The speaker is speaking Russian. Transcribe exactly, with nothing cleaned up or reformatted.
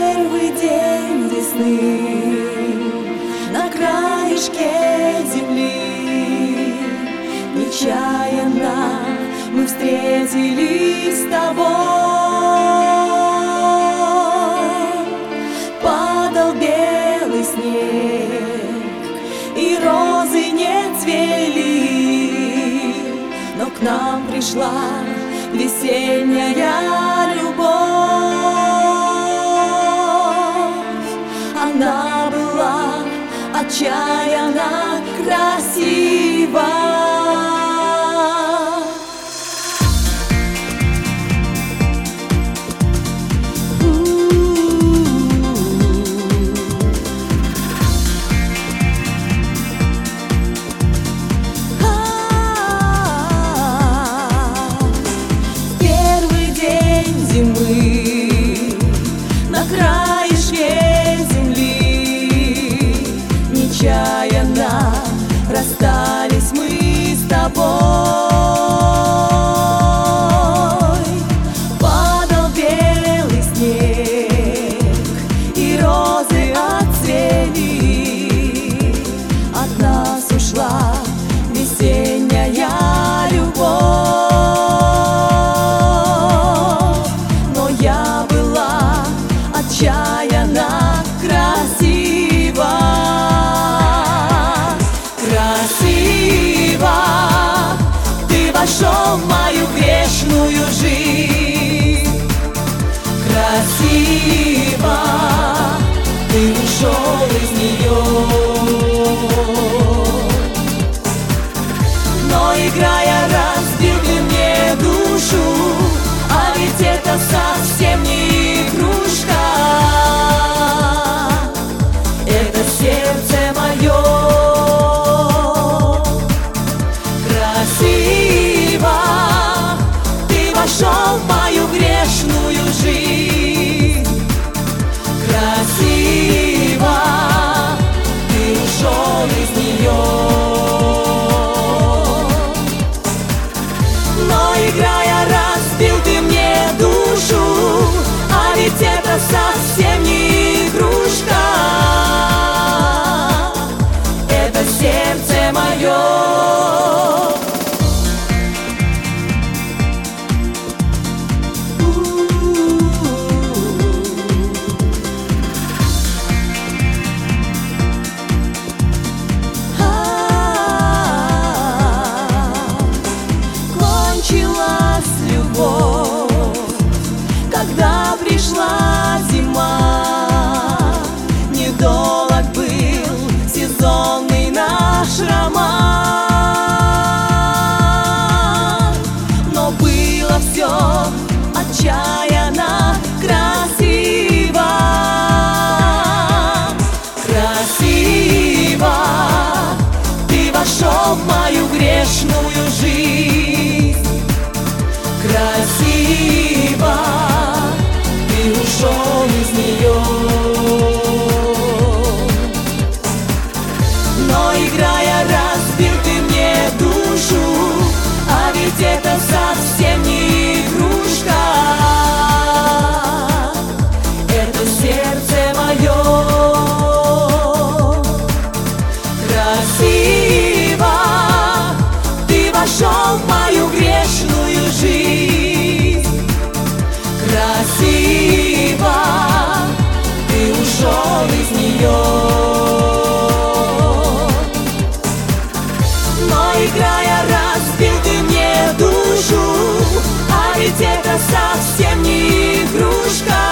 первый день весны на краешке земли нечаянно мы встретились с тобой. Падал белый снег, и розы не цвели, но к нам пришла весенняя любовь. Она была отчаянно красива. На краешке земли нечаянно расстались мы с тобой. Падал белый снег, и розы отцвели. От нас ушла весенняя любовь. Отчаянно красиво, красиво ты вошел в мою грешную жизнь. Красиво ты ушел из нее, но играя разбил ты мне душу, а ведь это совсем не игрушка. Это сердце мое. Красиво ты вошел в мою грешную жизнь. Красиво ты ушел из нее, но играя разбил ты мне душу, а ведь это совсем не игрушка. Это сердце мое. Кончилась любовь, когда пришла зима. Недолг был сезонный наш роман, но было все отчаянно красиво. Красиво ты вошел в мою грешную жизнь. Красиво ты ушел из нее, но играя разбил ты мне душу, а ведь это совсем не игрушка. Это сердце мое. Красиво ты вошел в мою грешную жизнь. Красиво ты ушел из нее, но играя разбил ты мне душу, а ведь это совсем не игрушка.